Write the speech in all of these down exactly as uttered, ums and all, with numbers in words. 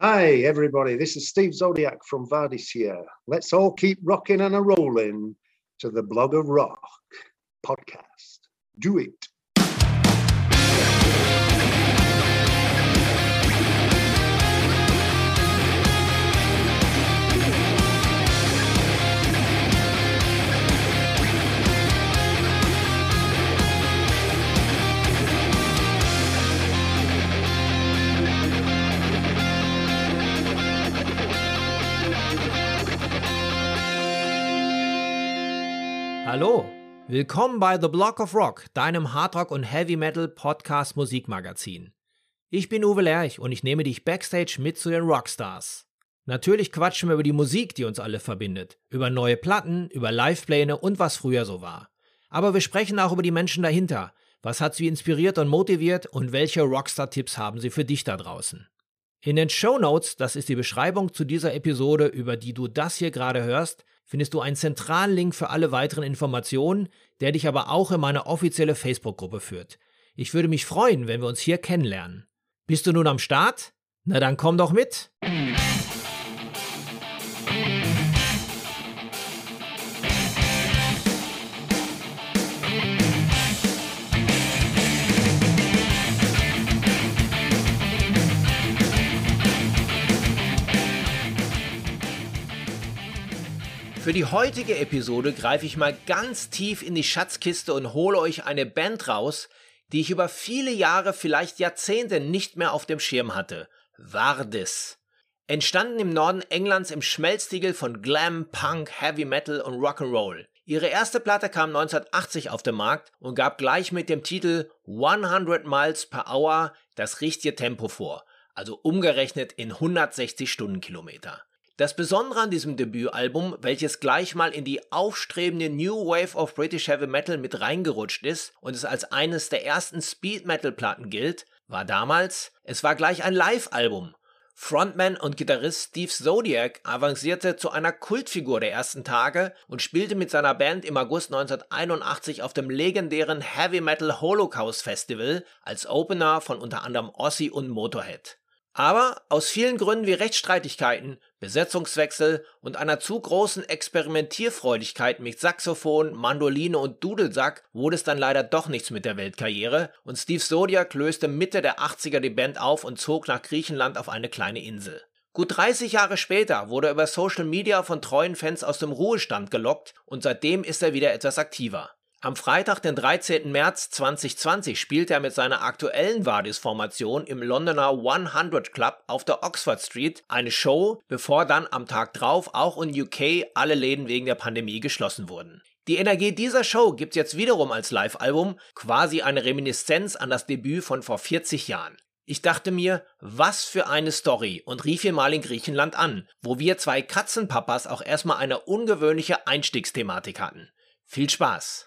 Hi, everybody. This is Steve Zodiac from Vardis here. Let's all keep rocking and a-rolling to the Blog of Rock podcast. Do it. Hallo, willkommen bei The Blog of Rock, deinem Hardrock- und Heavy-Metal-Podcast-Musikmagazin. Ich bin Uwe Lerch und ich nehme dich backstage mit zu den Rockstars. Natürlich quatschen wir über die Musik, die uns alle verbindet, über neue Platten, über Livepläne und was früher so war. Aber wir sprechen auch über die Menschen dahinter. Was hat sie inspiriert und motiviert und welche Rockstar-Tipps haben sie für dich da draußen? In den Shownotes, das ist die Beschreibung zu dieser Episode, über die du das hier gerade hörst, findest du einen zentralen Link für alle weiteren Informationen, der dich aber auch in meine offizielle Facebook-Gruppe führt. Ich würde mich freuen, wenn wir uns hier kennenlernen. Bist du nun am Start? Na dann komm doch mit! Für die heutige Episode greife ich mal ganz tief in die Schatzkiste und hole euch eine Band raus, die ich über viele Jahre, vielleicht Jahrzehnte nicht mehr auf dem Schirm hatte. Vardis. Entstanden im Norden Englands im Schmelztiegel von Glam, Punk, Heavy Metal und Rock'n'Roll. Ihre erste Platte kam neunzehnhundertachtzig auf den Markt und gab gleich mit dem Titel hundert Miles per Hour das richtige Tempo vor, also umgerechnet in hundertsechzig Stundenkilometer. Das Besondere an diesem Debütalbum, welches gleich mal in die aufstrebende New Wave of British Heavy Metal mit reingerutscht ist und es als eines der ersten Speed-Metal-Platten gilt, war damals, es war gleich ein Live-Album. Frontman und Gitarrist Steve Zodiac avancierte zu einer Kultfigur der ersten Tage und spielte mit seiner Band im August neunzehnhunderteinundachtzig auf dem legendären Heavy Metal Holocaust Festival als Opener von unter anderem Ozzy und Motorhead. Aber aus vielen Gründen wie Rechtsstreitigkeiten, Besetzungswechsel und einer zu großen Experimentierfreudigkeit mit Saxophon, Mandoline und Dudelsack wurde es dann leider doch nichts mit der Weltkarriere und Steve Zodiac löste Mitte der achtziger die Band auf und zog nach Griechenland auf eine kleine Insel. Gut dreißig Jahre später wurde er über Social Media von treuen Fans aus dem Ruhestand gelockt und seitdem ist er wieder etwas aktiver. Am Freitag, den dreizehnten März zweitausendzwanzig, spielte er mit seiner aktuellen Vardis-Formation im Londoner hundert Club auf der Oxford Street eine Show, bevor dann am Tag drauf auch in U K alle Läden wegen der Pandemie geschlossen wurden. Die Energie dieser Show gibt's jetzt wiederum als Live-Album, quasi eine Reminiszenz an das Debüt von vor vierzig Jahren. Ich dachte mir, was für eine Story und rief ihn mal in Griechenland an, wo wir zwei Katzenpapas auch erstmal eine ungewöhnliche Einstiegsthematik hatten. Viel Spaß!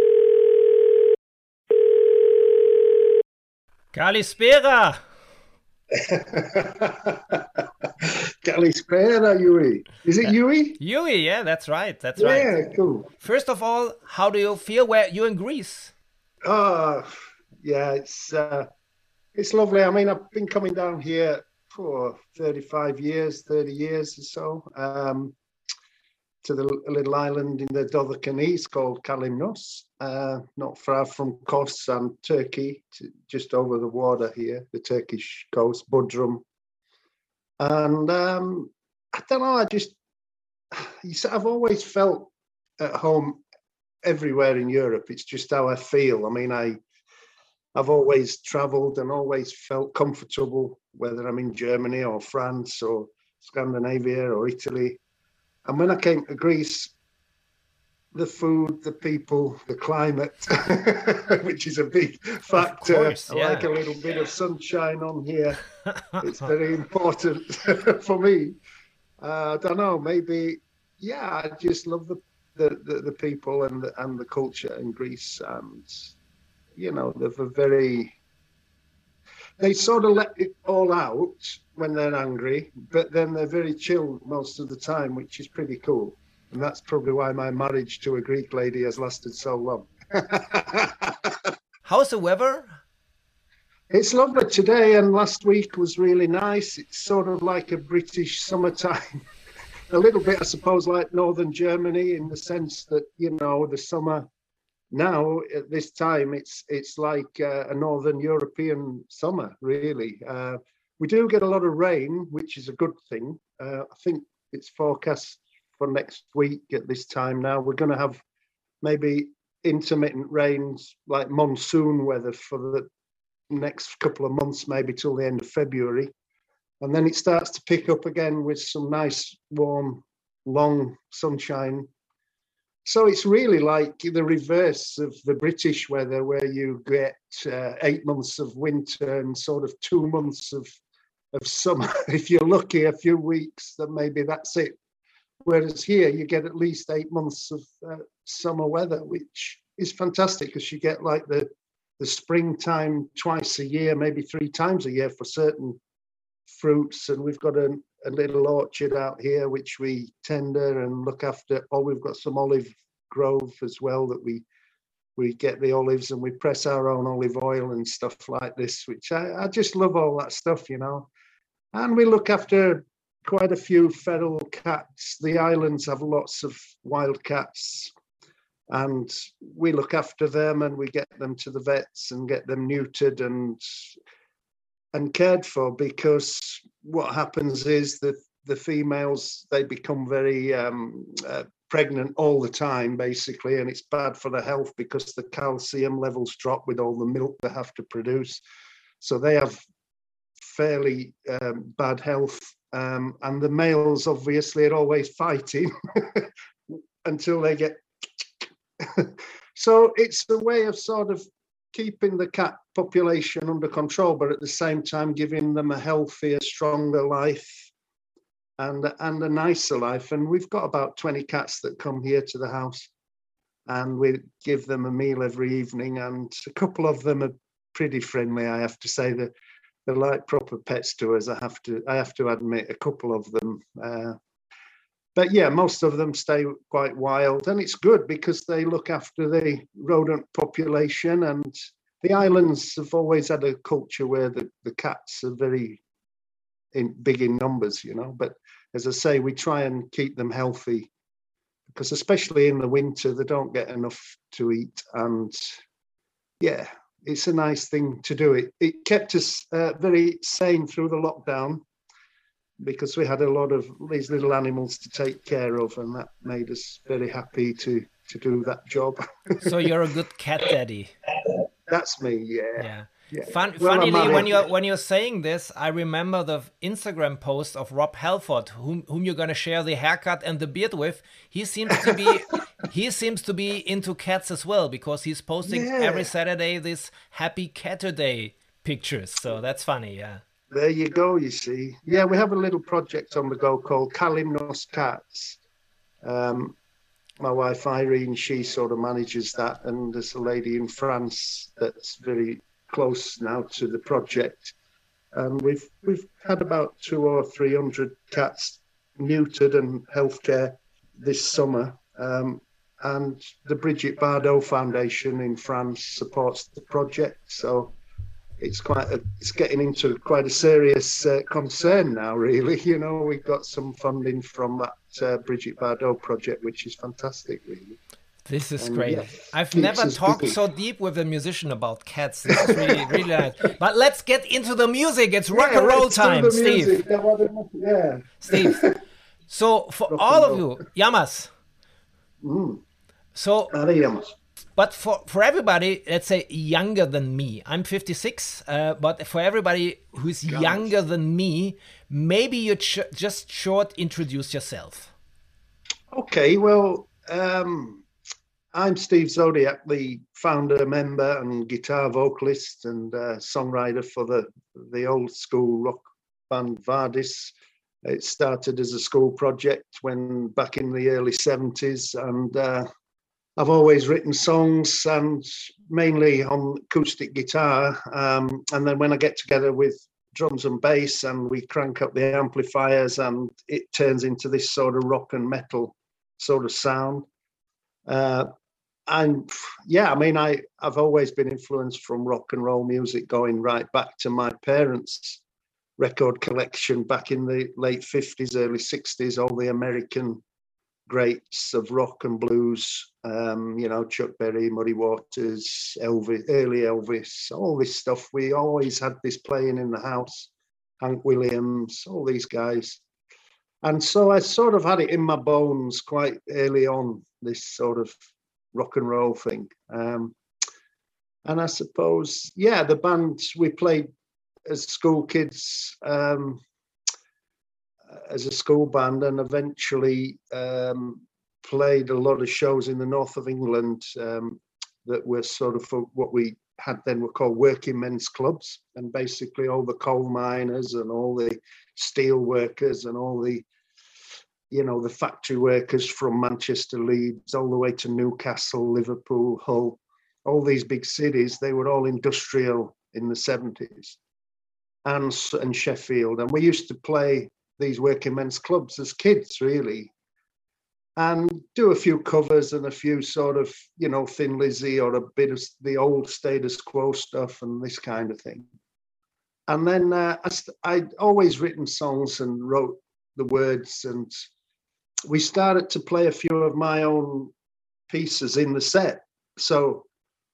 Kalispera! Kalispera, Yui. Is it Yui? Yui, yeah, that's right, that's yeah, right. Yeah, cool. First of all, how do you feel where you're in Greece? Oh, yeah, it's uh, it's lovely. I mean, I've been coming down here for thirty-five years, thirty years or so, um, to the little island in the Dodecanese called Kalymnos, uh, not far from Kos and Turkey, to, just over the water here, the Turkish coast, Bodrum. And um, I don't know, I just, I've always felt at home everywhere in Europe. It's just how I feel. I mean, I, I've always travelled and always felt comfortable, whether I'm in Germany or France or Scandinavia or Italy. And when I came to Greece, the food, the people, the climate, which is a big factor. Of course, yeah. I like a little bit of sunshine on here. It's very important for me. Uh, I don't know, maybe, yeah, I just love the the, the, the people and the, and the culture in Greece. And, you know, they're very, they sort of let it all out when they're angry, but then they're very chill most of the time, which is pretty cool. And that's probably why my marriage to a Greek lady has lasted so long. How's the weather? It's lovely today, and last week was really nice. It's sort of like a British summertime, a little bit, I suppose, like northern Germany in the sense that, you know, the summer now at this time, it's it's like uh, a northern European summer, really. Uh, we do get a lot of rain, which is a good thing. Uh, I think it's forecast for next week at this time now. We're going to have maybe intermittent rains, like monsoon weather for the next couple of months, maybe till the end of February. And then it starts to pick up again with some nice, warm, long sunshine. So it's really like the reverse of the British weather, where you get uh, eight months of winter and sort of two months of, of summer. If you're lucky, a few weeks, then maybe that's it. Whereas here, you get at least eight months of uh, summer weather, which is fantastic because you get like the the springtime twice a year, maybe three times a year for certain fruits. And we've got a, a little orchard out here, which we tender and look after. Or we've got some olive grove as well that we we get the olives and we press our own olive oil and stuff like this, which I, I just love all that stuff, you know. And we look after quite a few feral cats. The islands have lots of wild cats, and we look after them and we get them to the vets and get them neutered and and cared for, because what happens is that the females, they become very um, uh, pregnant all the time, basically, and it's bad for their health because the calcium levels drop with all the milk they have to produce. So they have fairly um, bad health. Um, and the males, obviously, are always fighting until they get... So it's a way of sort of keeping the cat population under control, but at the same time giving them a healthier, stronger life and, and a nicer life. And we've got about twenty cats that come here to the house, and we give them a meal every evening. And a couple of them are pretty friendly, I have to say. They're, they're like proper pets to us, I have to, I have to admit, a couple of them. Uh, But yeah, most of them stay quite wild, and it's good because they look after the rodent population. And the islands have always had a culture where the, the cats are very in, big in numbers, you know. But as I say, we try and keep them healthy because especially in the winter, they don't get enough to eat. And yeah, it's a nice thing to do. It, it kept us uh, very sane through the lockdown, because we had a lot of these little animals to take care of, and that made us very happy to to do that job. So you're a good cat daddy. That's me, yeah. Yeah. yeah. Fun, Well, funnily, I'm when you're when you're saying this, I remember the Instagram post of Rob Halford, whom whom you're gonna share the haircut and the beard with. He seems to be he seems to be into cats as well, because he's posting Yeah. every Saturday this Happy Catterday pictures. So that's funny, yeah. There you go, you see. Yeah, we have a little project on the go called Kalimnos Cats. Um, my wife Irene, she sort of manages that, and there's a lady in France that's very close now to the project. And we've we've had about two or three hundred cats neutered and healthcare this summer. Um, and the Brigitte Bardot Foundation in France supports the project. So it's quite a, it's getting into quite a serious uh, concern now, really. You know, we got some funding from that uh, Brigitte Bardot project, which is fantastic, really. This is And, great. yeah, I've keeps never us talked busy. so deep with a musician about cats. This is really, really nice. But let's get into the music. It's rock Yeah, and roll let's do time, the Steve. music. Yeah. Steve. So for Rock all and of roll. you, Yamas. Mm. So, Haríamos. but for, for everybody, let's say younger than me, I'm fifty-six, uh, but for everybody who's God. younger than me, maybe you ch- just short introduce yourself. Okay, well, um, I'm Steve Zodiac, the founder, member, and guitar vocalist and uh, songwriter for the the old school rock band Vardis. It started as a school project when back in the early seventies, and uh, I've always written songs, and mainly on acoustic guitar. Um, and then when I get together with drums and bass and we crank up the amplifiers, and it turns into this sort of rock and metal sort of sound. Uh, and yeah, I mean, I, I've always been influenced from rock and roll music, going right back to my parents' record collection back in the late fifties, early sixties, all the American greats of rock and blues, um, you know, Chuck Berry, Muddy Waters, Elvis, early Elvis, all this stuff. We always had this playing in the house, Hank Williams, all these guys. And so I sort of had it in my bones quite early on, this sort of rock and roll thing. Um, and I suppose, yeah, the bands we played as school kids, um, as a school band, and eventually um, played a lot of shows in the north of England um, that were sort of for what we had then were called working men's clubs. And basically all the coal miners and all the steel workers and all the, you know, the factory workers from Manchester, Leeds, all the way to Newcastle, Liverpool, Hull, all these big cities, they were all industrial in the seventies, and, and Sheffield. And we used to play these working men's clubs as kids, really, and do a few covers and a few sort of, you know, Thin Lizzy or a bit of the old Status Quo stuff and this kind of thing. And then uh, I, I'd always written songs and wrote the words, and we started to play a few of my own pieces in the set. So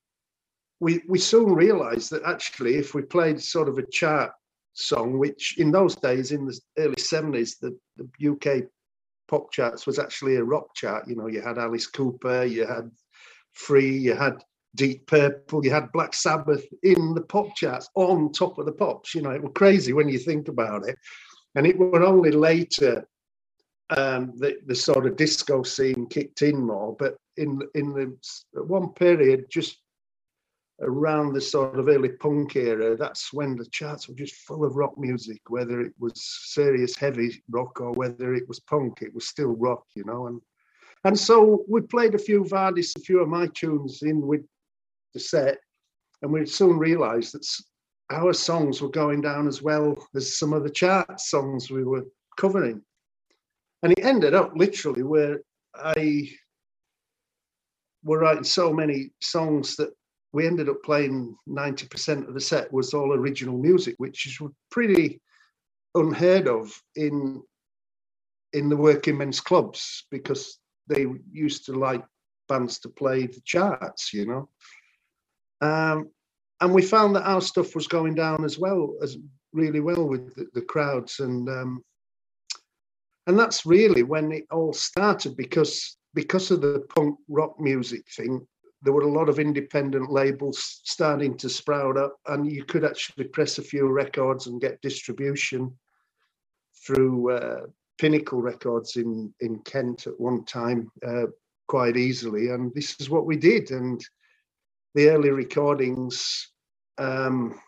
we we soon realized that actually if we played sort of a chart song, which in those days, in the early seventies, the, the U K pop charts was actually a rock chart. You know, you had Alice Cooper, you had Free, you had Deep Purple, you had Black Sabbath in the pop charts on top of the pops. You know, it was crazy when you think about it. And it was only later um, the, the sort of disco scene kicked in more. But in, in the one period, just around the sort of early punk era, that's when the charts were just full of rock music, whether it was serious heavy rock or whether it was punk, it was still rock, you know. And and so we played a few Vardis, a few of my tunes in with the set, and we soon realized that our songs were going down as well as some of the chart songs we were covering. And it ended up literally where I were writing so many songs that we ended up playing ninety percent of the set was all original music, which is pretty unheard of in in the working men's clubs, because they used to like bands to play the charts, you know. Um, and we found that our stuff was going down as well, as really well with the, the crowds, and um, and that's really when it all started, because because of the punk rock music thing. There were a lot of independent labels starting to sprout up, and you could actually press a few records and get distribution through uh, Pinnacle Records in, in Kent at one time uh, quite easily. And this is what we did. And the early recordings, um,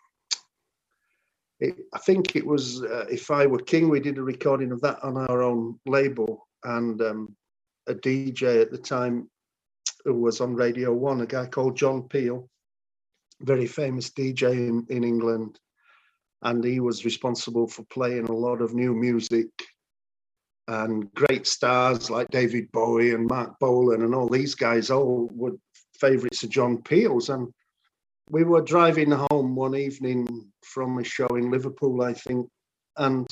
it, I think it was uh, If I Were King, we did a recording of that on our own label. And um, a D J at the time who was on Radio One, a guy called John Peel, very famous D J in, in England. And he was responsible for playing a lot of new music, and great stars like David Bowie and Mark Bolan and all these guys all were favourites of John Peel's. And we were driving home one evening from a show in Liverpool, I think, and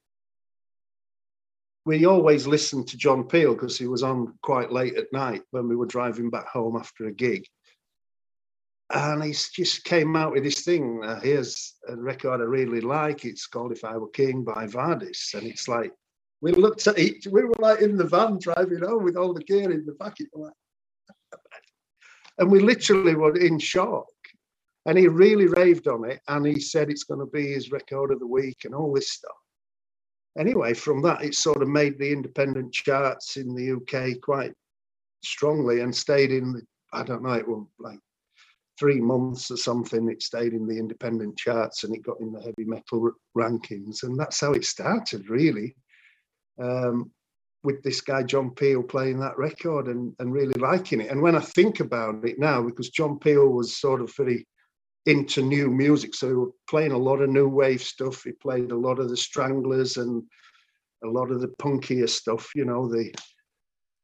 we always listened to John Peel because he was on quite late at night when we were driving back home after a gig. And he just came out with this thing. Uh, here's a record I really like. It's called If I Were King by Vardis. And it's like, we looked at each, we were like in the van driving home with all the gear in the back. Like, and we literally were in shock. And he really raved on it. And he said it's going to be his record of the week and all this stuff. Anyway, from that, it sort of made the independent charts in the U K quite strongly, and stayed in the, I don't know, it was like three months or something, it stayed in the independent charts, and it got in the heavy metal r- rankings. And that's how it started, really, um, with this guy, John Peel, playing that record and, and really liking it. And when I think about it now, because John Peel was sort of very into new music, so he was playing a lot of new wave stuff. He played a lot of the Stranglers and a lot of the punkier stuff, you know, the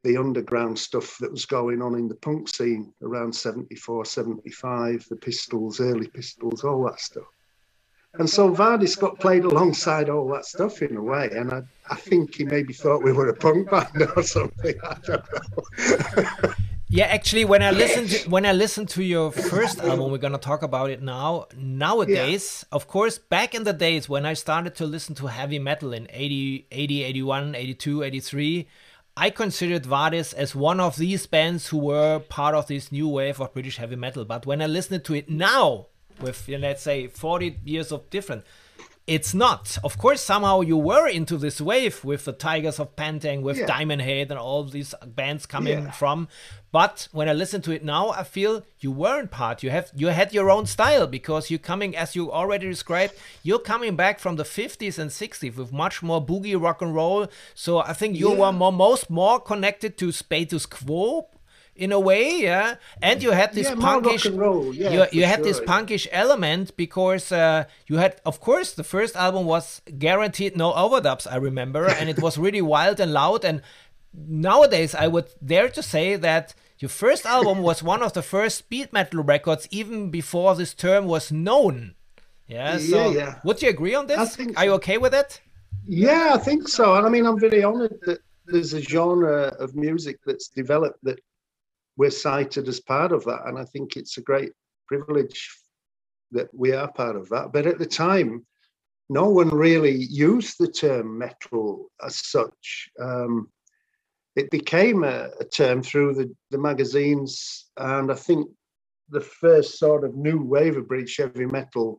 the underground stuff that was going on in the punk scene around seventy-four, seventy-five, the Pistols, early Pistols, all that stuff. And so Vardis got played alongside all that stuff in a way. And I, I think he maybe thought we were a punk band or something. I don't know. Yeah, actually, when I listen to when I listen to your first album, we're gonna talk about it now. Nowadays, yeah. Of course, back in the days when I started to listen to heavy metal in eighty, eighty, eighty-one, eighty-two, eighty-three, I considered Vardis as one of these bands who were part of this new wave of British heavy metal. But when I listen to it now, with, you know, let's say forty years of different, it's not. Of course, somehow you were into this wave with the Tigers of Pantang, with yeah. Diamond Head and all these bands coming yeah. from. But when I listen to it now, I feel you weren't part. You have you had your own style, because you're coming, as you already described, you're coming back from the fifties and sixties with much more boogie rock and roll. So I think you yeah. were more, most more connected to Status Quo in a way, yeah, and you had this yeah, punkish, yeah, you, you had sure, this yeah. punkish element, because uh, you had, of course, the first album was guaranteed no overdubs, I remember, and it was really wild and loud. And nowadays, I would dare to say that your first album was one of the first speed metal records, even before this term was known. Yeah, so yeah, yeah. would you agree on this? I think so. Are you okay with it? Yeah, I think so. And I mean, I'm very honored that there's a genre of music that's developed that we're cited as part of that, and I think it's a great privilege that we are part of that. But at the time, no one really used the term metal as such. Um, it became a, a term through the, the magazines, and I think the first sort of new wave of British heavy metal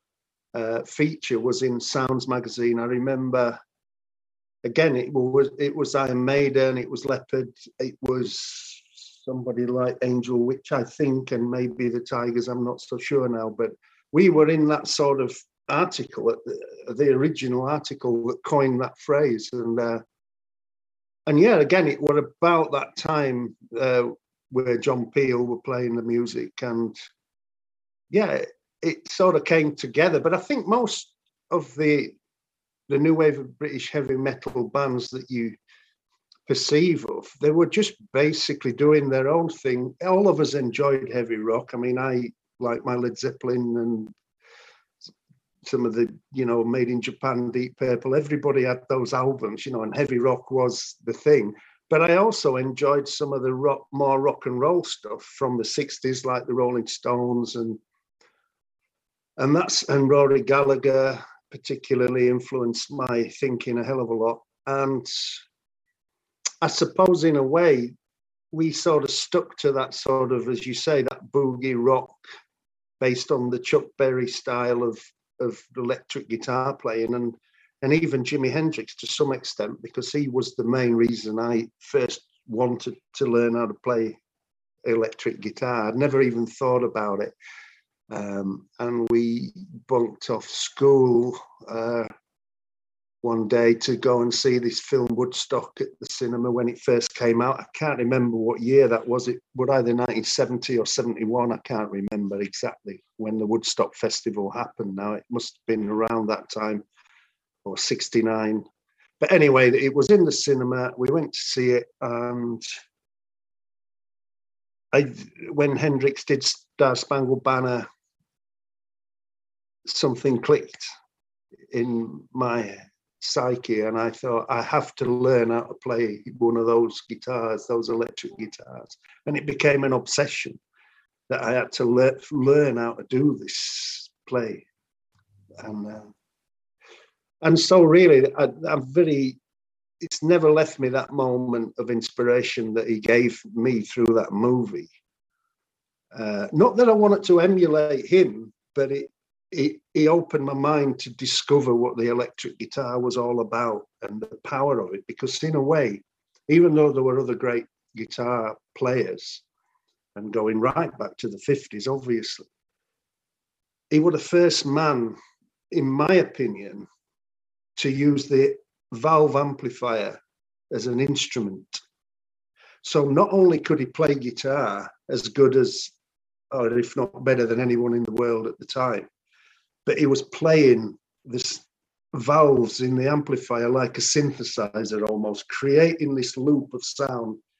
uh, feature was in Sounds magazine. I remember, again, it was it was Iron Maiden, it was Leopard, it was somebody like Angel Witch, I think, and maybe the Tigers, I'm not so sure now, but we were in that sort of article, the, the original article that coined that phrase. And uh, and yeah, again, it was about that time uh, where John Peel were playing the music, and yeah, it, it sort of came together. But I think most of the the new wave of British heavy metal bands that you perceive of, they were just basically doing their own thing. All of us enjoyed heavy rock. I mean, I like my Led Zeppelin and some of the, you know, Made in Japan, Deep Purple. Everybody had those albums, you know, and heavy rock was the thing. But I also enjoyed some of the rock, more rock and roll stuff from the sixties, like the Rolling Stones, and and that's and Rory Gallagher particularly influenced my thinking a hell of a lot. And I suppose in a way, we sort of stuck to that sort of, as you say, that boogie rock based on the Chuck Berry style of, of electric guitar playing, and, and even Jimi Hendrix to some extent, because he was the main reason I first wanted to learn how to play electric guitar. I'd never even thought about it. Um, and we bunked off school uh, one day to go and see this film Woodstock at the cinema when it first came out. I can't remember what year that was. It was either nineteen seventy or seventy-one. I can't remember exactly when the Woodstock Festival happened. Now, it must have been around that time, or sixty-nine. But anyway, it was in the cinema. We went to see it, and I, when Hendrix did Star Spangled Banner, something clicked in my psyche, and I thought, I have to learn how to play one of those guitars, those electric guitars. And it became an obsession that I had to le- learn how to do this play. And uh, and so really, I, I'm very, it's never left me that moment of inspiration that he gave me through that movie. Uh, not that I wanted to emulate him, but it, It, it opened my mind to discover what the electric guitar was all about and the power of it. Because in a way, even though there were other great guitar players, and going right back to the fifties, obviously, he was the first man, in my opinion, to use the valve amplifier as an instrument. So not only could he play guitar as good as, or if not better than anyone in the world at the time, but he was playing this valves in the amplifier like a synthesizer almost, creating this loop of sound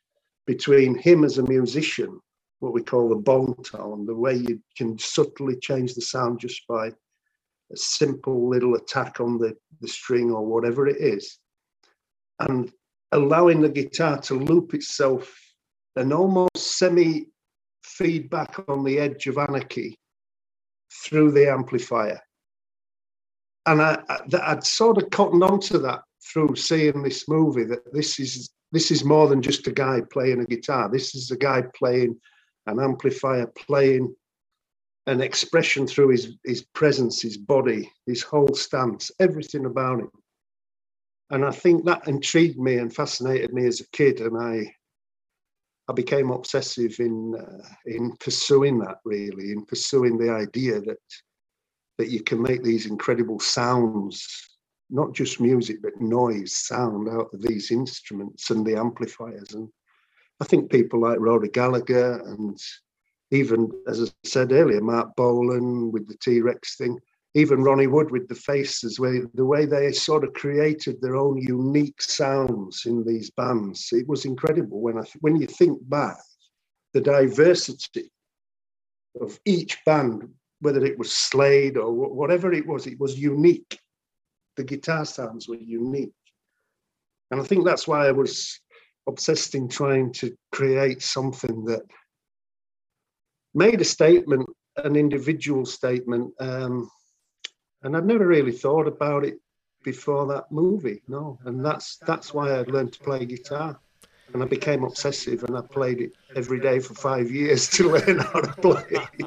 between him as a musician, what we call the bone tone, the way you can subtly change the sound just by a simple little attack on the, the string or whatever it is, and allowing the guitar to loop itself and almost semi-feedback on the edge of anarchy through the amplifier. And I, I, I'd sort of cottoned onto that through seeing this movie, that this is this is more than just a guy playing a guitar. This is a guy playing an amplifier, playing an expression through his, his presence, his body, his whole stance, everything about him. And I think that intrigued me and fascinated me as a kid, and I I became obsessive in uh, in pursuing that, really, in pursuing the idea that that you can make these incredible sounds, not just music, but noise, sound out of these instruments and the amplifiers. And I think people like Rory Gallagher and even, as I said earlier, Mark Bolan with the T-Rex thing, even Ronnie Wood with the Faces, where the way they sort of created their own unique sounds in these bands. It was incredible when I when you think back, the diversity of each band, whether it was Slade or whatever it was, it was unique. The guitar sounds were unique. And I think that's why I was obsessed in trying to create something that made a statement, an individual statement. Um, and I'd never really thought about it before that movie, no. And that's that's why I learned to play guitar. And I became obsessive, and I played it every day for five years to learn how to play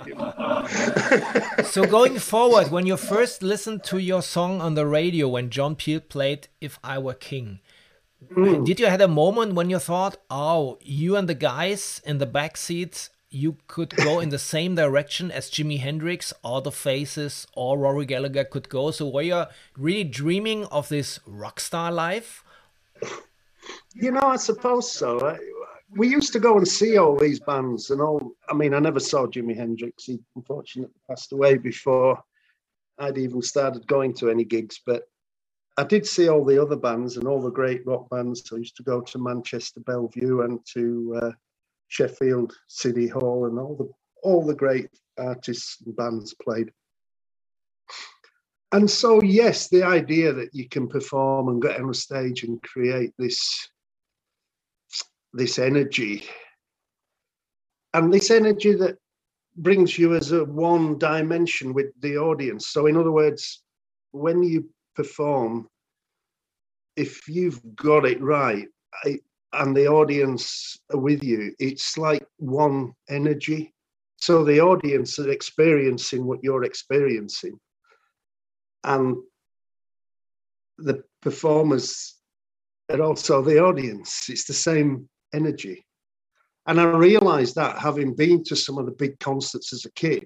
it. So going forward, when you first listened to your song on the radio, when John Peel played If I Were King, mm. did you have a moment when you thought, oh, you and the guys in the back seats, you could go in the same direction as Jimi Hendrix or the Faces or Rory Gallagher could go? So were you really dreaming of this rock star life? You know, I suppose so. I, we used to go and see all these bands and all. I mean, I never saw Jimi Hendrix. He unfortunately passed away before I'd even started going to any gigs. But I did see all the other bands and all the great rock bands. I used to go to Manchester Bellevue and to uh, Sheffield City Hall, and all the all the great artists and bands played. And so, yes, the idea that you can perform and get on a stage and create this, this energy, and this energy that brings you as a one dimension with the audience. So in other words, when you perform, if you've got it right I, and the audience are with you, it's like one energy. So the audience are experiencing what you're experiencing. And the performers are also the audience. It's the same energy. And I realised that, having been to some of the big concerts as a kid,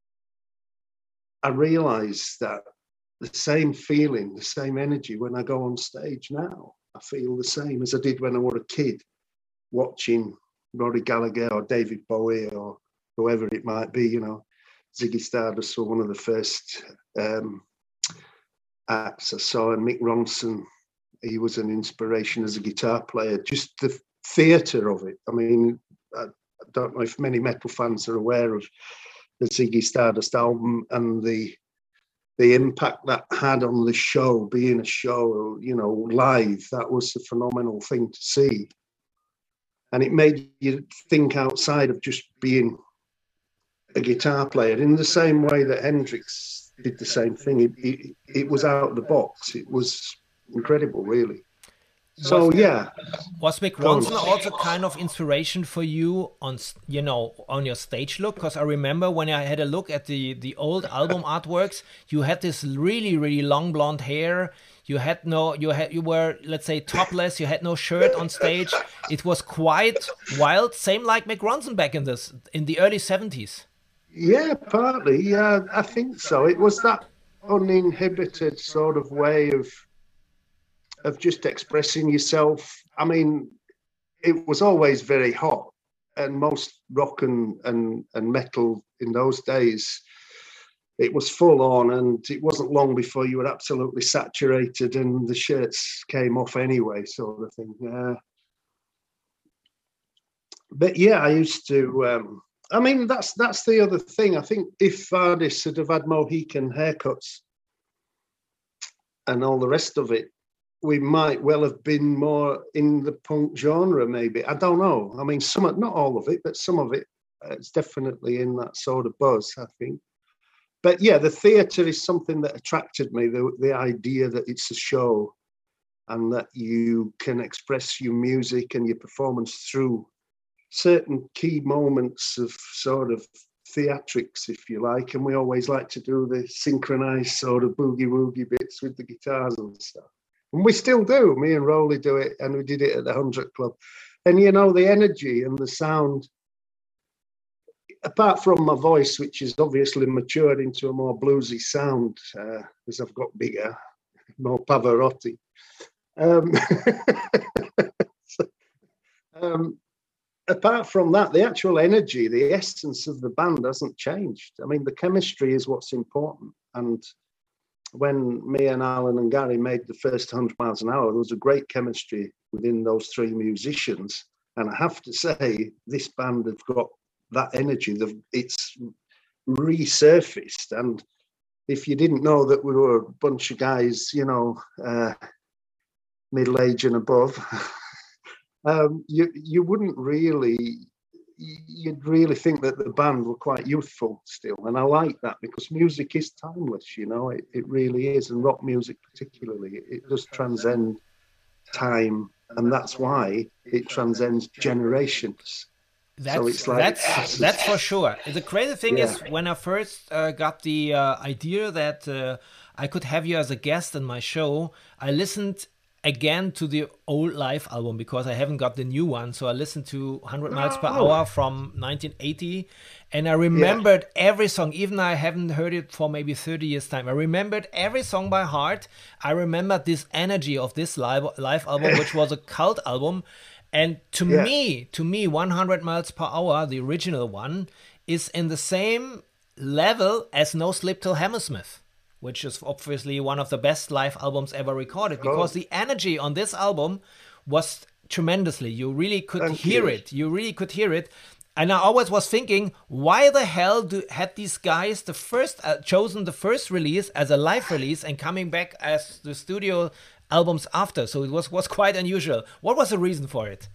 I realised that the same feeling, the same energy when I go on stage now, I feel the same as I did when I was a kid watching Rory Gallagher or David Bowie or whoever it might be, you know. Ziggy Stardust were one of the first um, acts I saw, and Mick Ronson, he was an inspiration as a guitar player. Just the theatre of it. I mean, I, I don't know if many metal fans are aware of the Ziggy Stardust album and the the impact that had on the show, being a show, you know, live. That was a phenomenal thing to see. And it made you think outside of just being a guitar player, in the same way that Hendrix did the same thing. It, it, it was out of the box. It was incredible, really. So, was, yeah. Was Mick Ronson also kind of inspiration for you on, you know, on your stage look? Because I remember when I had a look at the, the old album artworks, you had this really, really long blonde hair. You had no, you had, you were, let's say, topless. You had no shirt on stage. It was quite wild. Same like Mick Ronson back in this, in the early seventies. Yeah, partly. Yeah, I think so. It was that uninhibited sort of way of of just expressing yourself. I mean, it was always very hot, and most rock and, and, and metal in those days, it was full on, and it wasn't long before you were absolutely saturated and the shirts came off anyway, sort of thing. Uh, but yeah, I used to. Um, I mean, that's that's the other thing. I think if artists had have had Mohican haircuts and all the rest of it, we might well have been more in the punk genre. Maybe, I don't know. I mean, some, not all of it, but some of it. Uh, it's definitely in that sort of buzz, I think. But yeah, the theatre is something that attracted me. The the idea that it's a show, and that you can express your music and your performance through certain key moments of sort of theatrics, if you like. And we always like to do the synchronized sort of boogie woogie bits with the guitars and stuff. And we still do. Me and Rowley do it, and we did it at the Hundred Club. And you know, the energy and the sound, apart from my voice, which is obviously matured into a more bluesy sound uh, as I've got bigger, more Pavarotti. Um, so, um, apart from that, the actual energy, the essence of the band hasn't changed. I mean, the chemistry is what's important. And when me and Alan and Gary made the first one hundred miles an hour, there was a great chemistry within those three musicians. And I have to say, this band have got that energy. It's resurfaced. And if you didn't know that we were a bunch of guys, you know, uh, middle age and above, um, you you wouldn't really, you'd really think that the band were quite youthful still. And I like that, because music is timeless, you know, it, it really is. And rock music particularly, it, it does transcend time. And that's why it transcends generations. That's, so it's like, that's, that's for sure. The crazy thing yeah. is, when I first uh, got the uh, idea that uh, I could have you as a guest in my show, I listened again to the old live album, because I haven't got the new one. So I listened to one hundred miles per hour from nineteen eighty, and I remembered yeah. every song, even though I haven't heard it for maybe thirty years time. I remembered every song by heart. I remembered this energy of this live, live album, which was a cult album. And to yeah. me, to me, one hundred miles per hour, the original one, is in the same level as No Sleep Till Hammersmith, which is obviously one of the best live albums ever recorded, because oh. the energy on this album was tremendously. You really could Thank hear you. it. You really could hear it. And I always was thinking, why the hell do, had these guys the first uh, chosen the first release as a live release and coming back as the studio albums after? So it was, was quite unusual. What was the reason for it?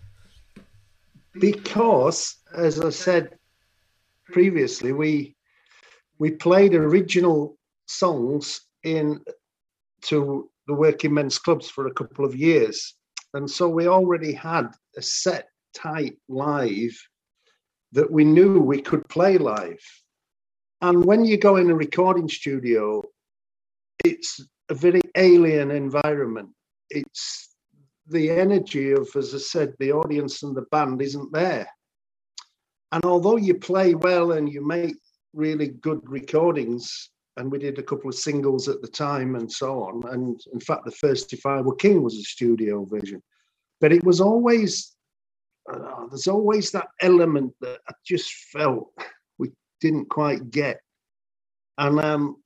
Because, as I said previously, we we played original songs in to the working men's clubs for a couple of years, and so we already had a set tight live that we knew we could play live. And when you go in a recording studio, it's a very alien environment. It's the energy of, as I said, the audience and the band isn't there. And although you play well and you make really good recordings, and we did a couple of singles at the time and so on, and in fact, the first If I Were King was a studio version, but it was always, uh, there's always that element that I just felt we didn't quite get. And um,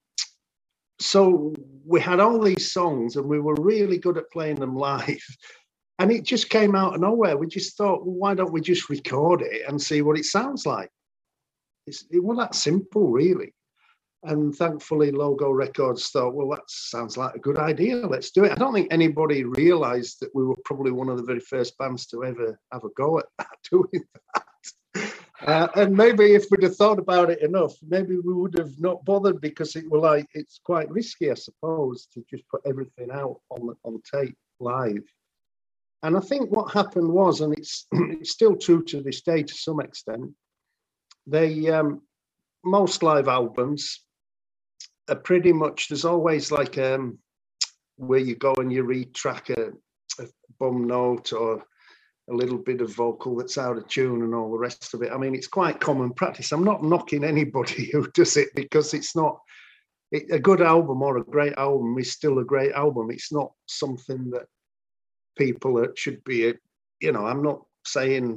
so we had all these songs and we were really good at playing them live. And it just came out of nowhere. We just thought, well, why don't we just record it and see what it sounds like? It's, it was that simple, really. And thankfully, Logo Records thought, well, that sounds like a good idea. Let's do it. I don't think anybody realised that we were probably one of the very first bands to ever have a go at doing that. Uh, and maybe if we'd have thought about it enough, maybe we would have not bothered, because it were like, it's quite risky, I suppose, to just put everything out on on tape live. And I think what happened was, and it's it's still true to this day to some extent, they um, most live albums are pretty much, there's always like um, where you go and you retrack a, a bum note or a little bit of vocal that's out of tune and all the rest of it. I mean, it's quite common practice. I'm not knocking anybody who does it, because it's not, it, a good album or a great album is still a great album. It's not something that people that should be, you know, I'm not saying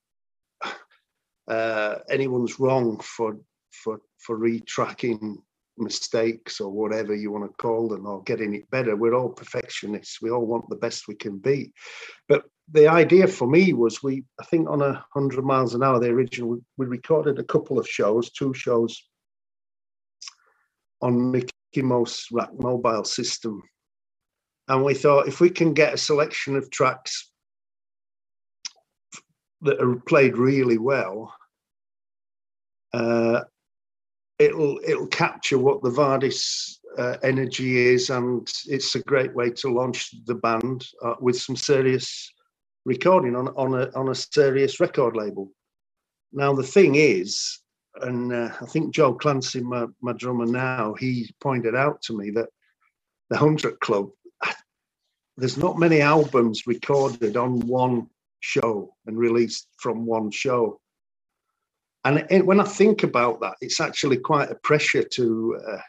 uh, anyone's wrong for for for retracking mistakes or whatever you want to call them, or getting it better. We're all perfectionists. We all want the best we can be. But the idea for me was, we, I think on a hundred miles an hour, the original, we, we recorded a couple of shows, two shows on Mickey Mouse Rack Mobile system. And we thought, if we can get a selection of tracks that are played really well, uh, it'll it'll capture what the Vardis uh, energy is, and it's a great way to launch the band uh, with some serious recording on on a on a serious record label. Now the thing is, and uh, I think Joe Clancy, my, my drummer now, he pointed out to me that the Hundred Club, there's not many albums recorded on one show and released from one show. And it, when I think about that, it's actually quite a pressure to uh,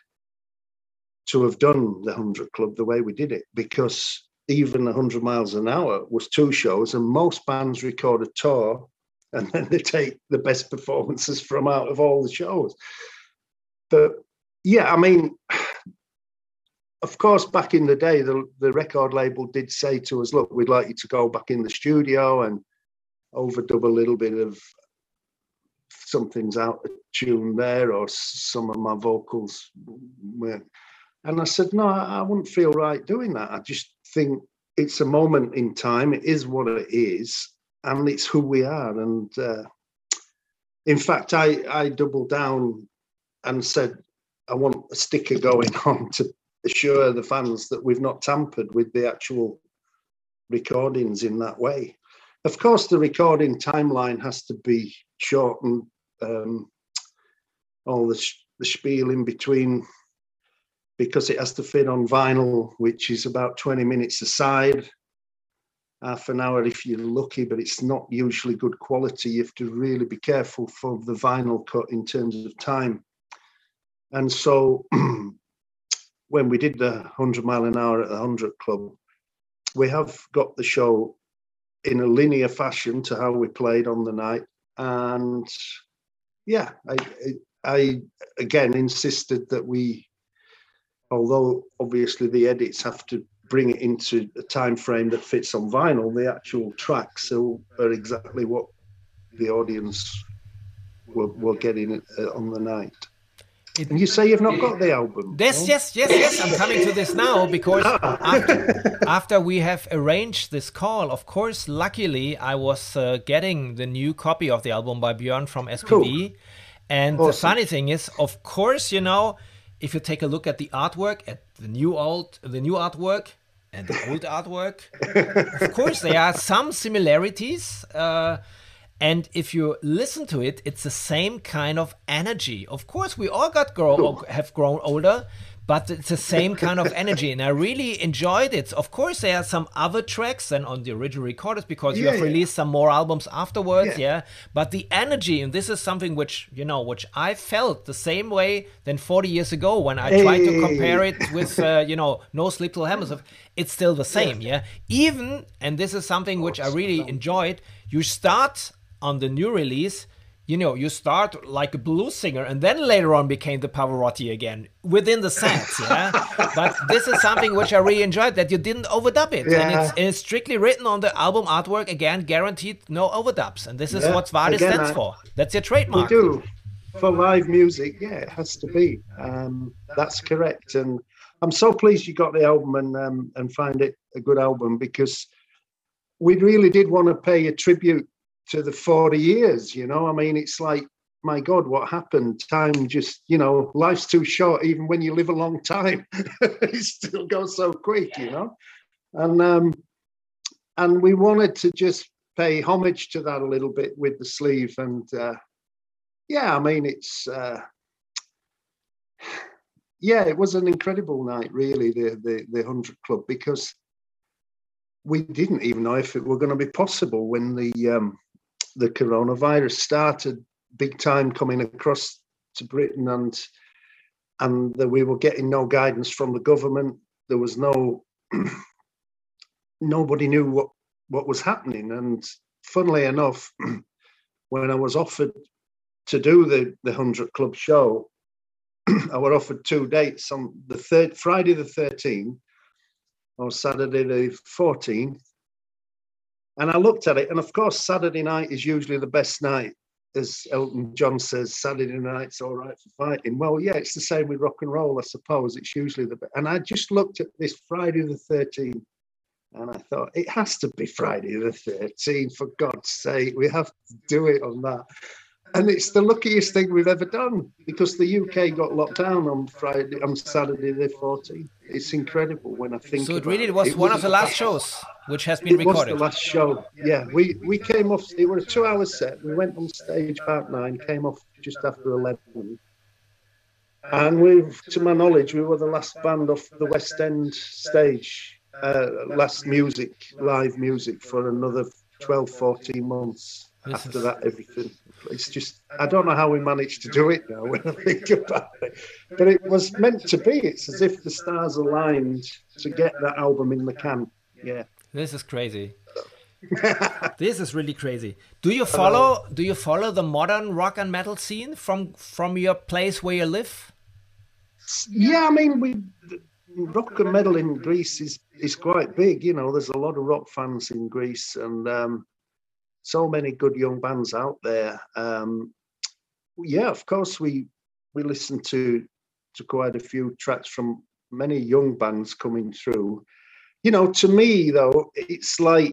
to have done the Hundred Club the way we did it, because even a hundred miles an hour was two shows, and most bands record a tour and then they take the best performances from out of all the shows. But yeah, I mean, of course, back in the day, the, the record label did say to us, look, we'd like you to go back in the studio and overdub a little bit of something's out of tune there, or some of my vocals were. And I said, no, I wouldn't feel right doing that. I just think it's a moment in time. It is what it is, and it's who we are. And uh, in fact, I, I doubled down and said, I want a sticker going on to assure the fans that we've not tampered with the actual recordings in that way. Of course, the recording timeline has to be shortened. Um, all the, sh- the spiel in between, because it has to fit on vinyl, which is about twenty minutes a side, half an hour if you're lucky, but it's not usually good quality. You have to really be careful for the vinyl cut in terms of time. And so when we did the hundred mile an hour at the Hundred Club, we have got the show in a linear fashion to how we played on the night. And yeah, I, I again insisted that we, although obviously the edits have to bring it into a time frame that fits on vinyl, the actual tracks are, are exactly what the audience were, were getting uh, on the night. It, and you say you've not got the album? Yes, no? yes, yes, yes. I'm coming to this now, because after, after we have arranged this call, of course, luckily, I was uh, getting the new copy of the album by Björn from S P V. Cool. And awesome. The funny thing is, of course, you know, if you take a look at the artwork, at the new old, the new artwork and the old artwork, of course, there are some similarities. Uh, And if you listen to it, it's the same kind of energy. Of course, we all got grow have grown older, but it's the same kind of energy. And I really enjoyed it. Of course, there are some other tracks than on the original recordings, because yeah, you have yeah. released some more albums afterwards. Yeah. yeah. But the energy, and this is something which, you know, which I felt the same way than forty years ago when I hey. tried to compare it with, uh, you know, No Sleep Till Hammersmith. It's still the same. Yeah. yeah? Even, and this is something which I really enjoyed, you start on the new release, you know, you start like a blues singer, and then later on became the Pavarotti again within the sets, yeah. But this is something which I really enjoyed, that you didn't overdub it, yeah. and it's, it's strictly written on the album artwork. Again, guaranteed no overdubs, and this is yeah. what Vardis again, stands I, for. That's your trademark. We do for live music, yeah, it has to be. Um, that's correct, and I'm so pleased you got the album and um, and find it a good album, because we really did want to pay a tribute to the forty years, you know. I mean, it's like, my God, what happened? Time just, you know, life's too short. Even when you live a long time, it still goes so quick, you know. And um, and we wanted to just pay homage to that a little bit with the sleeve. And uh, yeah, I mean, it's uh, yeah, it was an incredible night, really, the the the Hundred Club, because we didn't even know if it were going to be possible when the um, the coronavirus started big time coming across to Britain, and and that we were getting no guidance from the government. There was no nobody knew what what was happening. And funnily enough, when I was offered to do the the Hundred Club show, I were offered two dates on the third Friday the thirteenth or Saturday the fourteenth. And I looked at it, and of course, Saturday night is usually the best night. As Elton John says, Saturday night's all right for fighting. Well, yeah, it's the same with rock and roll, I suppose. It's usually the best. And I just looked at this Friday the thirteenth, and I thought, it has to be Friday the thirteenth, for God's sake. We have to do it on that. And it's the luckiest thing we've ever done, because the U K got locked down on Friday, on Saturday the fourteenth. It's incredible when I think. So it about really it. was It one was of the last shows which has been It was recorded. the last show. Yeah, we we came off. It was a two-hour set. We went on stage about nine, came off just after eleven, and we, to my knowledge, we were the last band off the West End stage. Uh, last music, live music, for another twelve, fourteen months. This After is- that, everything. It's just, I don't know how we managed to do it now when I think about it. But it was meant to be. It's as if the stars aligned to get that album in the can. Yeah. This is crazy. This is really crazy. Do you follow? Do you follow the modern rock and metal scene from from your place where you live? Yeah, I mean, we rock and metal in Greece is is quite big. You know, there's a lot of rock fans in Greece, and um, so many good young bands out there. Um, yeah, of course, we we listen to to quite a few tracks from many young bands coming through. You know, to me though, it's like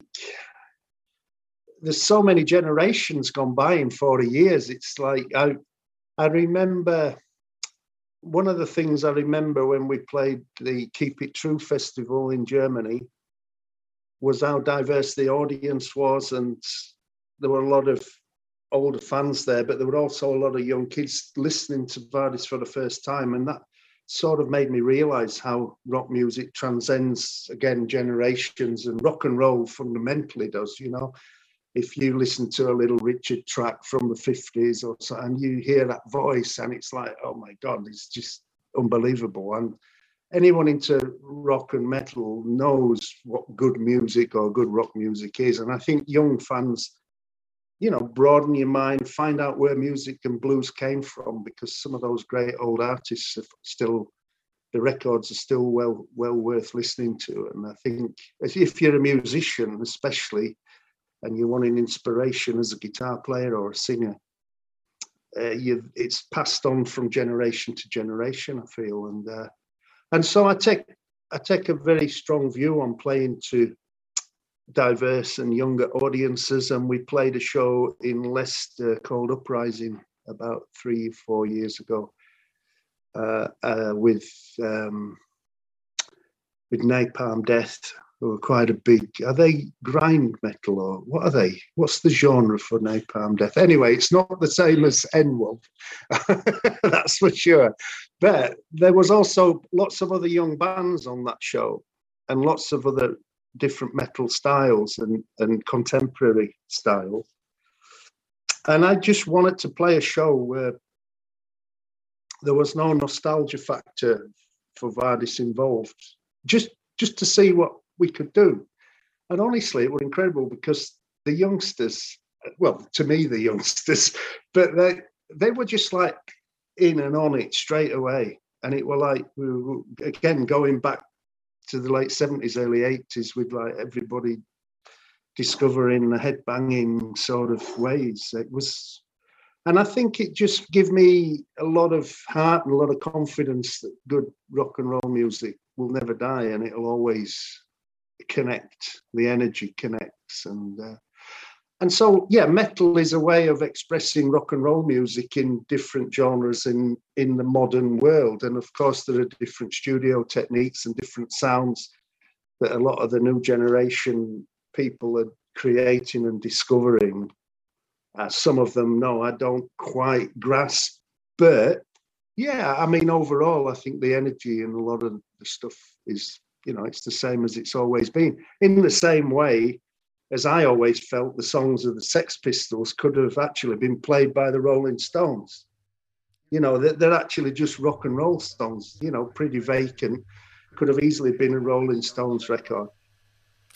there's so many generations gone by in forty years. It's like I I remember. One of the things I remember when we played the Keep It True festival in Germany was how diverse the audience was, and there were a lot of older fans there, but there were also a lot of young kids listening to Vardis for the first time, and that sort of made me realise how rock music transcends, again, generations, and rock and roll fundamentally does, you know. If you listen to a Little Richard track from the fifties or so, and you hear that voice, and it's like, oh my God, it's just unbelievable. And anyone into rock and metal knows what good music or good rock music is. And I think young fans, you know, broaden your mind, find out where music and blues came from, because some of those great old artists are still, the records are still well, well worth listening to. And I think if you're a musician, especially, and you want an inspiration as a guitar player or a singer, uh, you it's passed on from generation to generation, I feel. And uh, and so I take I take a very strong view on playing to diverse and younger audiences. And we played a show in Leicester called Uprising about three, four years ago uh, uh, with um, with Napalm Death, who are quite a big, are they grind metal or what are they? What's the genre for Napalm Death? Anyway, it's not the same as N-Wolf, that's for sure. But there was also lots of other young bands on that show, and lots of other different metal styles and, and contemporary styles. And I just wanted to play a show where there was no nostalgia factor for Vardis involved, just just to see what we could do. And honestly, it was incredible, because the youngsters, well, to me, the youngsters, but they they were just like in and on it straight away. And it were like, we were, again, going back to the late seventies, early eighties, with like everybody discovering the headbanging sort of ways. It was, and I think it just gave me a lot of heart and a lot of confidence that good rock and roll music will never die, and it'll always connect. The energy connects, and uh, and so yeah, metal is a way of expressing rock and roll music in different genres in in the modern world. And of course, there are different studio techniques and different sounds that a lot of the new generation people are creating and discovering. Uh, some of them, no, I don't quite grasp, but yeah, I mean, overall, I think the energy and a lot of the stuff is, you know, it's the same as it's always been. In the same way as I always felt the songs of the Sex Pistols could have actually been played by the Rolling Stones. You know, they're, they're actually just rock and roll songs, you know, Pretty Vacant could have easily been a Rolling Stones record.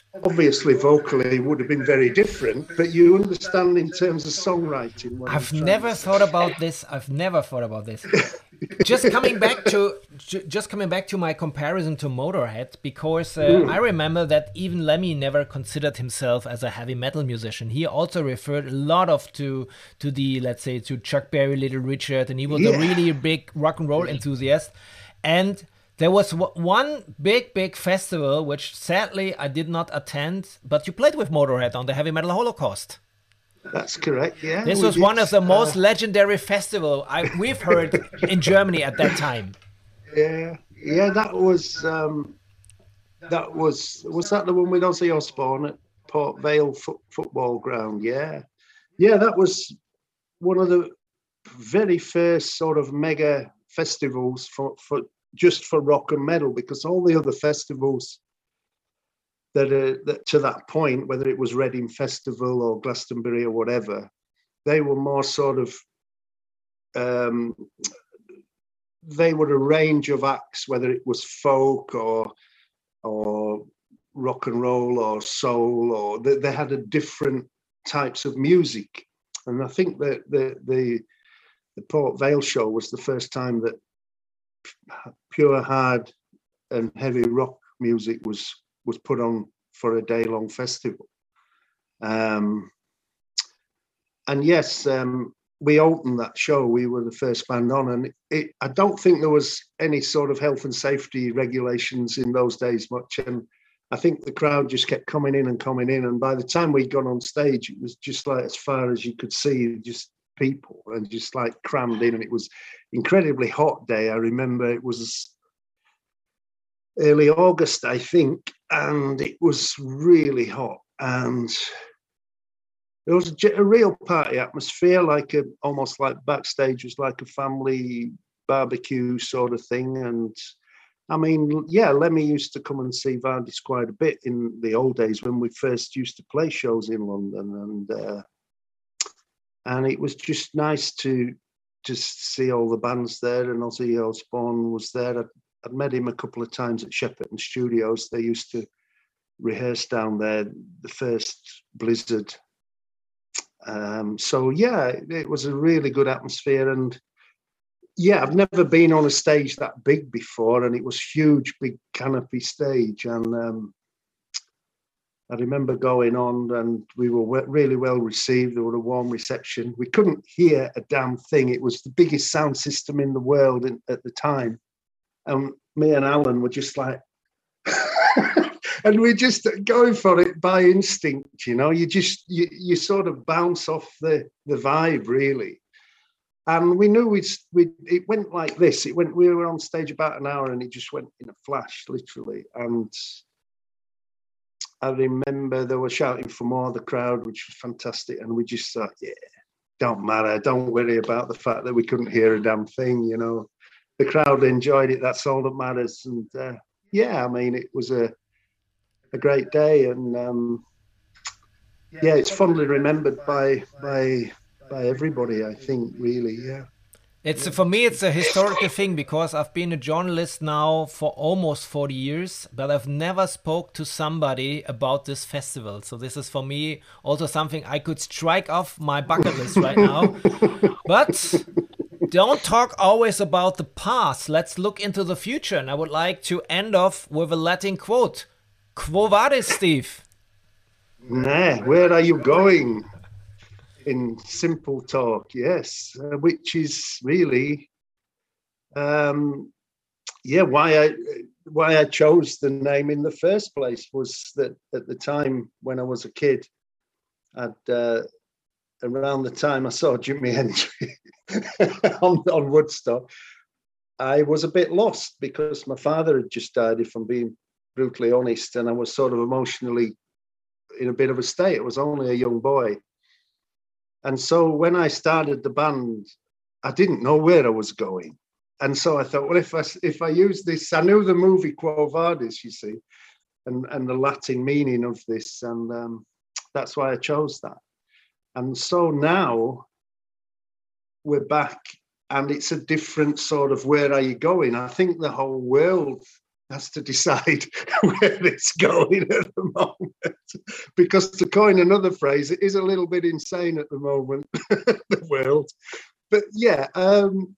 obviously vocally it would have been very different, but you understand in terms of songwriting what I've I'm never trying to thought about this. I've never thought about this. Just coming back to ju- just coming back to my comparison to Motorhead, because uh, Mm. I remember that even Lemmy never considered himself as a heavy metal musician. He also referred a lot of to to the, let's say, to Chuck Berry, Little Richard, and he was a Yeah. really big rock and roll enthusiast. And there was w- one big, big festival which sadly I did not attend, but you played with Motorhead on the Heavy Metal Holocaust. That's correct, yeah. This we was did, one of the most uh, legendary festival I, we've heard in Germany at that time. Yeah, yeah, that was um, that was was that the one with Ozzy Osbourne at Port Vale fo- football ground? Yeah, yeah, that was one of the very first sort of mega festivals for for just for rock and metal, because all the other festivals that are that to that point, whether it was Reading Festival or Glastonbury or whatever, they were more sort of um, they were a range of acts, whether it was folk or or rock and roll or soul, or they, they had a different types of music. And I think that the the the Port Vale show was the first time that pure hard and heavy rock music was was put on for a day long festival. Um, and yes, um, we opened that show. We were the first band on, and it, I don't think there was any sort of health and safety regulations in those days much. And I think the crowd just kept coming in and coming in. And by the time we'd gone on stage, it was just like as far as you could see, just people and just like crammed in. And it was incredibly hot day. I remember it was early August, I think, and it was really hot. And there was a, a real party atmosphere, like a almost like backstage was like a family barbecue sort of thing. And I mean, yeah, Lemmy used to come and see Vardis quite a bit in the old days when we first used to play shows in London, and uh, and it was just nice to just see all the bands there. And Ozzy Osbourne was there. I'd, I'd met him a couple of times at Shepperton Studios. They used to rehearse down there the first Blizzard. Um, so yeah, it, it was a really good atmosphere, and yeah, I've never been on a stage that big before, and it was huge, big canopy stage, and um, I remember going on, and we were w- really well received. There was a warm reception. We couldn't hear a damn thing. It was the biggest sound system in the world in, at the time, and me and Alan were just like. And we're just going for it by instinct, you know. You just you, you sort of bounce off the, the vibe, really. And we knew we'd, we it went like this. It went. We were on stage about an hour, and it just went in a flash, literally. And I remember they were shouting for more, the crowd, which was fantastic. And we just thought, yeah, don't matter. Don't worry about the fact that we couldn't hear a damn thing, you know. The crowd enjoyed it. That's all that matters. And uh, yeah, I mean, it was a a great day, and um, yeah, it's fondly remembered by by by everybody, I think, really. Yeah, it's for me it's a historical thing, because I've been a journalist now for almost forty years, but I've never spoke to somebody about this festival. So this is for me also something I could strike off my bucket list right now. But don't talk always about the past. Let's look into the future, and I would like to end off with a Latin quote. Quo vadis, Steve? Nah, where are you going? In simple talk, yes, uh, which is really, um, yeah, why I why I chose the name in the first place was that at the time when I was a kid, I'd uh, around the time I saw Jimi Hendrix on, on Woodstock, I was a bit lost because my father had just died, if I'm being brutally honest, and I was sort of emotionally in a bit of a state. I was only a young boy. And so when I started the band, I didn't know where I was going. And so I thought, well, if I, if I use this, I knew the movie Quo Vadis, you see, and, and the Latin meaning of this. And um, that's why I chose that. And so now we're back, and it's a different sort of where are you going? I think the whole world has to decide where it's going at the moment. Because to coin another phrase, it is a little bit insane at the moment, the world. But yeah, um,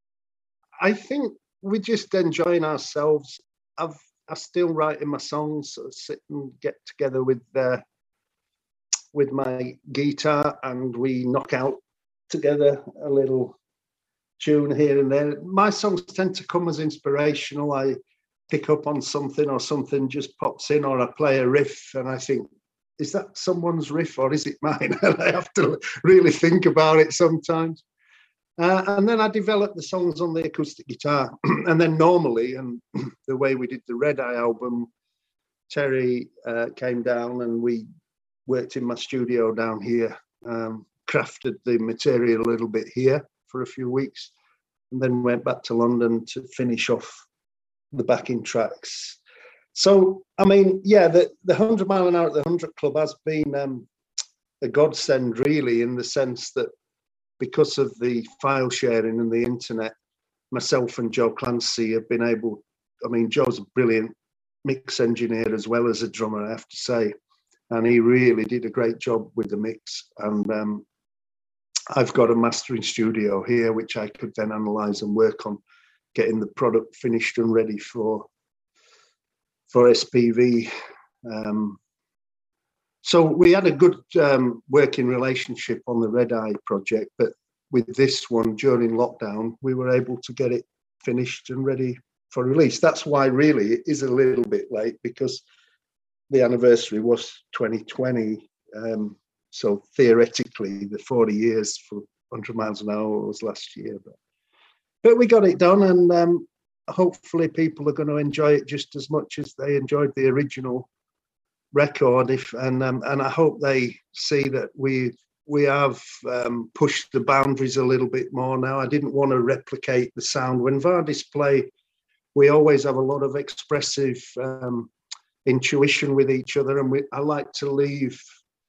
I think we're just enjoying ourselves. I've I still write in my songs, sort of sit and get together with uh, with my guitar, and we knock out together a little tune here and there. My songs tend to come as inspirational. I pick up on something, or something just pops in, or I play a riff and I think, is that someone's riff or is it mine? And I have to really think about it sometimes. Uh, and then I develop the songs on the acoustic guitar. And then normally, and the way we did the Red Eye album, Terry uh, came down and we worked in my studio down here, um, crafted the material a little bit here for a few weeks, and then went back to London to finish off the backing tracks. So, I mean, yeah, the, the one hundred mile an hour at the one hundred Club has been um, a godsend, really, in the sense that because of the file sharing and the internet, myself and Joe Clancy have been able, I mean, Joe's a brilliant mix engineer as well as a drummer, I have to say, and he really did a great job with the mix. And um, I've got a mastering studio here, which I could then analyse and work on getting the product finished and ready for for S P V. Um, so we had a good um, working relationship on the Red Eye project, but with this one during lockdown, we were able to get it finished and ready for release. That's why really it is a little bit late, because the anniversary was twenty twenty. Um, so theoretically, the forty years for one hundred miles an hour was last year. But But we got it done, and um, hopefully people are going to enjoy it just as much as they enjoyed the original record. If and um, and I hope they see that we we have um, pushed the boundaries a little bit more now. I didn't want to replicate the sound. When Vardis play, we always have a lot of expressive um, intuition with each other, and we, I like to leave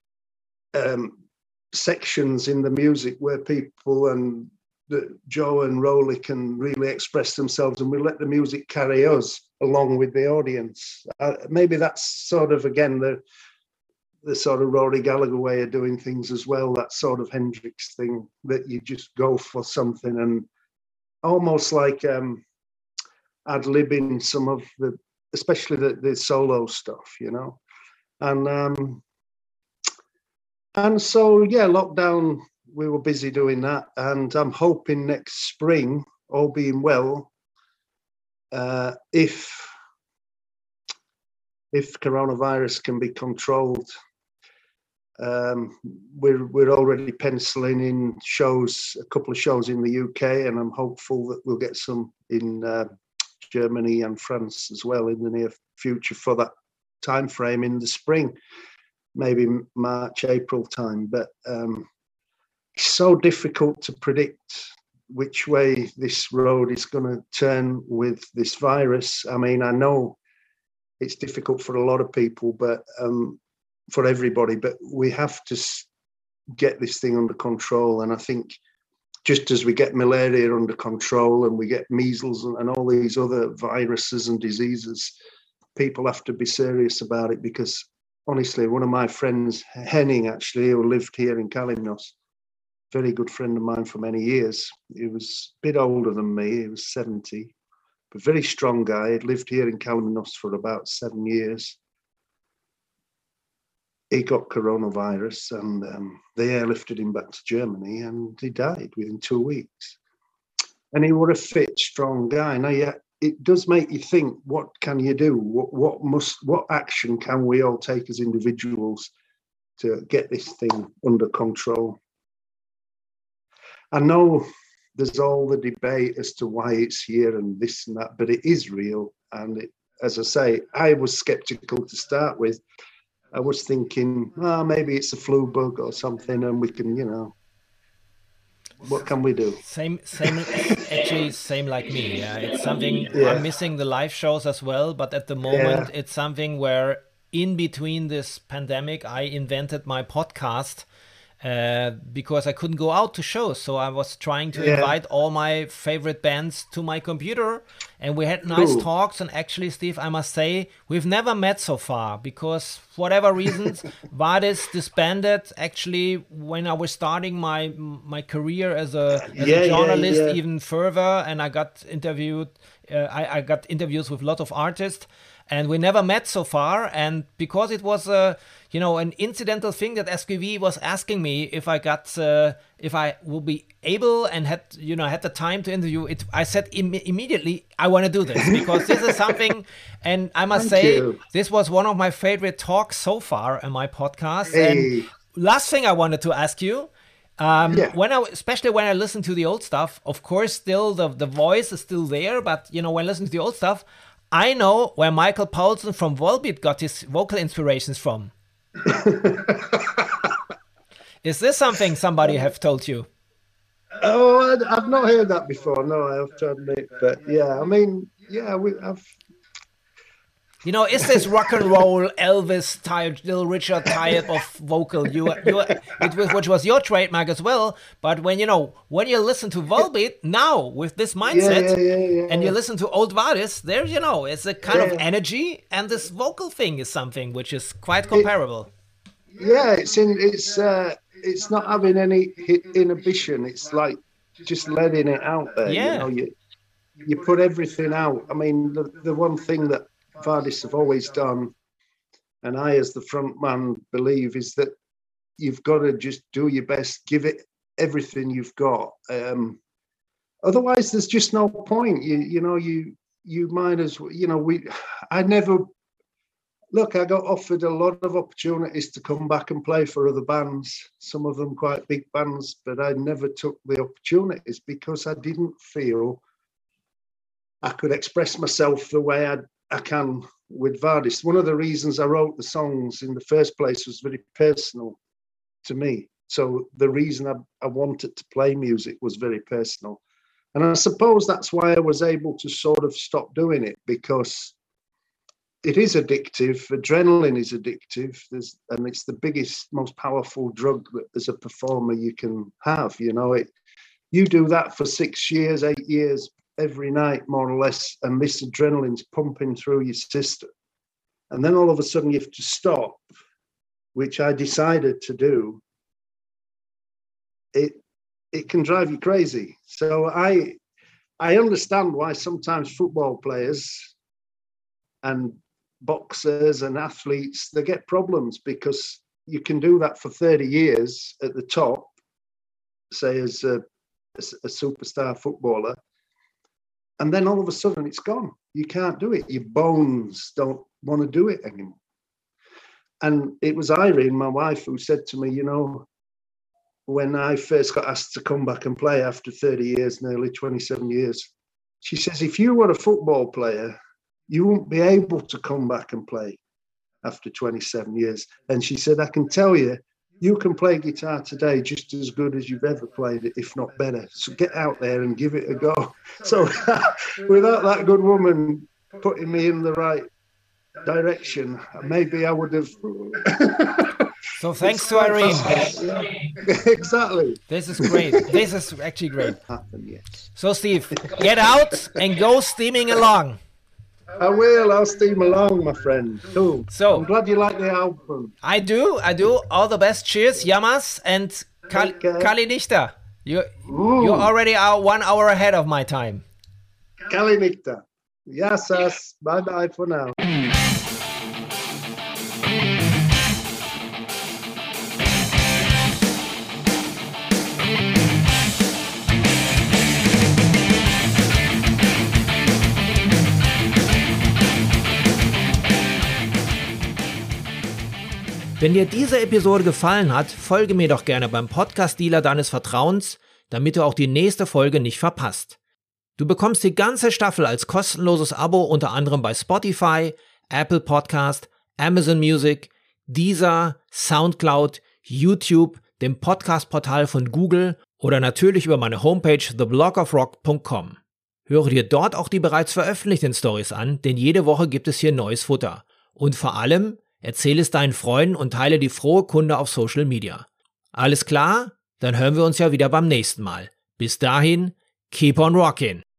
um, sections in the music where people and that Joe and Rolly can really express themselves, and we let the music carry us along with the audience. Uh, maybe that's sort of, again, the the sort of Rory Gallagher way of doing things as well, that sort of Hendrix thing, that you just go for something and almost like um, ad-libbing some of the, especially the, the solo stuff, you know. And, um, and so, yeah, lockdown, we were busy doing that, and I'm hoping next spring, all being well, uh, if if coronavirus can be controlled, um, we're we're already penciling in shows, a couple of shows in the U K, and I'm hopeful that we'll get some in uh, Germany and France as well in the near future for that time frame in the spring, maybe March, April time, but. Um, It's so difficult to predict which way this road is going to turn with this virus. I mean, I know it's difficult for a lot of people, but um, for everybody, but we have to get this thing under control. And I think just as we get malaria under control and we get measles and, and all these other viruses and diseases, people have to be serious about it, because honestly, one of my friends, Henning, actually, who lived here in Kalymnos, very good friend of mine for many years. He was a bit older than me. He was seventy, but very strong guy. He'd lived here in Kalymnos for about seven years. He got coronavirus, and um, they airlifted him back to Germany, and he died within two weeks. And he was a fit, strong guy. Now, yeah, it does make you think, what can you do? What, what must, what action can we all take as individuals to get this thing under control? I know there's all the debate as to why it's here and this and that, but it is real. And it, as I say, I was skeptical to start with. I was thinking, oh, maybe it's a flu bug or something, and we can, you know, what can we do? Same, same, actually, same like me. Yeah, it's something. Yeah. I'm missing the live shows as well, but at the moment, Yeah. it's something where in between this pandemic, I invented my podcast. uh, because I couldn't go out to shows. So I was trying to yeah. invite all my favorite bands to my computer, and we had nice cool. talks. And actually, Steve, I must say, we've never met so far because for whatever reasons, Vardis disbanded actually when I was starting my my career as a, as yeah, a journalist yeah, yeah. even further, and I got interviewed. Uh, I, I got interviews with a lot of artists, and we never met so far. And because it was a, you know, an incidental thing that S K V was asking me if I got, uh, if I will be able and had, you know, had the time to interview it, I said Im- immediately, I want to do this because this is something, and I must Thank say, you. This was one of my favorite talks so far in my podcast. Hey. And last thing I wanted to ask you, Um, yeah. when I, especially when I listen to the old stuff, of course, still the, the voice is still there, but, you know, when I listen to the old stuff, I know where Michael Poulsen from Volbeat got his vocal inspirations from. Is this something somebody have told you? Oh, I've not heard that before. No, I have to admit. But yeah, I mean, yeah, we, I've. You know, is this rock and roll Elvis type, Little Richard type of vocal? You, you, it was, which was your trademark as well. But when you know, when you listen to Volbeat now with this mindset, yeah, yeah, yeah, yeah, and you listen to old Vardis, there, you know, it's a kind yeah. of energy, and this vocal thing is something which is quite comparable. It, yeah, it's in, it's, uh, it's not having any inhibition. It's like just letting it out there. Yeah. You know, you, you put everything out. I mean, the, the one thing that Vardis have always done, and I as the front man believe, is that you've got to just do your best, give it everything you've got. Um, otherwise, there's just no point. You you know, you you might as well, you know, we, I never, look, I got offered a lot of opportunities to come back and play for other bands, some of them quite big bands, but I never took the opportunities because I didn't feel I could express myself the way I'd I can with Vardis. One of the reasons I wrote the songs in the first place was very personal to me. So the reason I, I wanted to play music was very personal. And I suppose that's why I was able to sort of stop doing it, because it is addictive. Adrenaline is addictive. There's, and it's the biggest, most powerful drug that as a performer you can have. You know, it. You do that for six years, eight years, every night, more or less, and this adrenaline's pumping through your system. And then all of a sudden you have to stop, which I decided to do. It it can drive you crazy. So I I understand why sometimes football players and boxers and athletes, they get problems, because you can do that for thirty years at the top, say as a, as a superstar footballer, and then all of a sudden it's gone. You can't do it. Your bones don't want to do it anymore. And it was Irene, my wife, who said to me, you know, when I first got asked to come back and play after thirty years, nearly twenty-seven years, she says, if you were a football player, you won't be able to come back and play after twenty-seven years. And she said, I can tell you, you can play guitar today just as good as you've ever played it, if not better. So get out there and give it a go. So without that good woman putting me in the right direction, maybe I would have... So thanks to Irene. Yeah. Exactly. This is great. This is actually great. Happen, yes. So Steve, get out and go steaming along. I will. I'll steam along, my friend. Cool. So I'm glad you like the album. I do. I do. All the best. Cheers, Yamas and Kal- Kali Nichter. You Ooh. You already are one hour ahead of my time. Kali Nichter. Yes, yes. Bye bye for now. Wenn dir diese Episode gefallen hat, folge mir doch gerne beim Podcast-Dealer deines Vertrauens, damit du auch die nächste Folge nicht verpasst. Du bekommst die ganze Staffel als kostenloses Abo unter anderem bei Spotify, Apple Podcast, Amazon Music, Deezer, Soundcloud, YouTube, dem Podcast-Portal von Google oder natürlich über meine Homepage the blog of rock dot com. Höre dir dort auch die bereits veröffentlichten Stories an, denn jede Woche gibt es hier neues Futter. Und vor allem, erzähle es deinen Freunden und teile die frohe Kunde auf Social Media. Alles klar? Dann hören wir uns ja wieder beim nächsten Mal. Bis dahin, keep on rockin'.